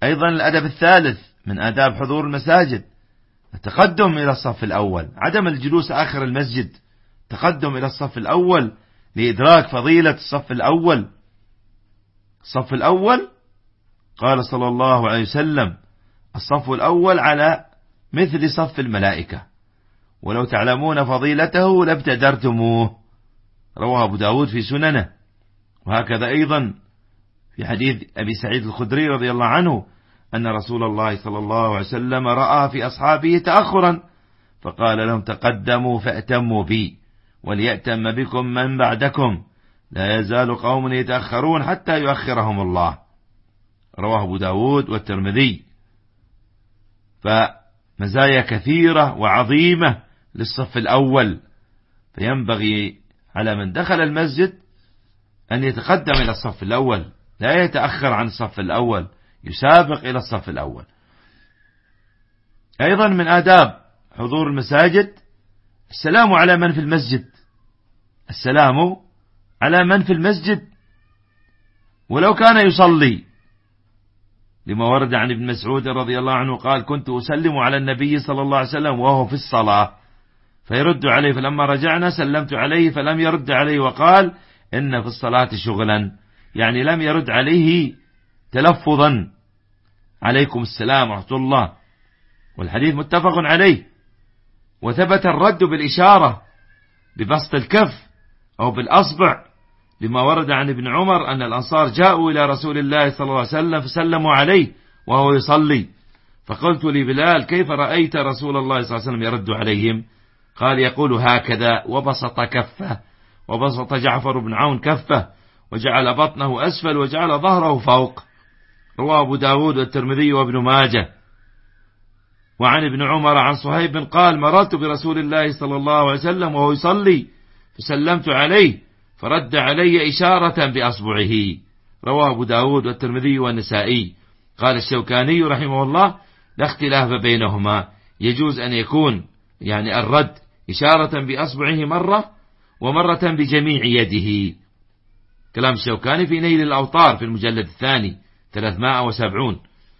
أيضا الأدب الثالث من آداب حضور المساجد التقدم إلى الصف الأول، عدم الجلوس آخر المسجد، تقدم إلى الصف الأول لإدراك فضيلة الصف الأول. الصف الأول قال صلى الله عليه وسلم: الصف الأول على مثل صف الملائكة، ولو تعلمون فضيلته لابتدرتموه. رواه أبو داود في سننه. وهكذا أيضا في حديث أبي سعيد الخدري رضي الله عنه أن رسول الله صلى الله عليه وسلم رأى في أصحابه تأخرا فقال لهم: تقدموا فأتموا بي وليأتم بكم من بعدكم، لا يزال قوم يتأخرون حتى يؤخرهم الله. رواه أبو داود والترمذي. فمزايا كثيرة وعظيمة للصف الأول، فينبغي على من دخل المسجد أن يتقدم إلى الصف الأول، لا يتأخر عن الصف الأول، يسابق إلى الصف الأول. أيضا من آداب حضور المساجد السلام على من في المسجد، السلام على من في المسجد ولو كان يصلي، لما ورد عن ابن مسعود رضي الله عنه قال: كنت أسلم على النبي صلى الله عليه وسلم وهو في الصلاة فيرد عليه، فلما رجعنا سلمت عليه فلم يرد عليه وقال: إن في الصلاة شغلا، يعني لم يرد عليه تلفظا: عليكم السلام ورحمة الله. والحديث متفق عليه. وثبت الرد بالإشارة ببسط الكف أو بالأصبع، لما ورد عن ابن عمر أن الأنصار جاءوا إلى رسول الله صلى الله عليه وسلم فسلموا عليه وهو يصلي، فقلت لبلال: كيف رأيت رسول الله صلى الله عليه وسلم يرد عليهم؟ قال: يقول هكذا، وبسط كفه، وبسط جعفر بن عون كفه، وجعل بطنه أسفل وجعل ظهره فوق. رواه أبو داود والترمذي وابن ماجه. وعن ابن عمر عن صهيب قال: مررت برسول الله صلى الله عليه وسلم وهو يصلي فسلمت عليه فرد علي إشارة بأصبعه. رواه أبو داود والترمذي والنسائي. قال الشوكاني رحمه الله: لا اختلاف بينهما، يجوز أن يكون يعني الرد إشارة بأصبعه مرة، ومرة بجميع يده. كلام الشوكاني في نيل الأوطار في المجلد الثاني 370.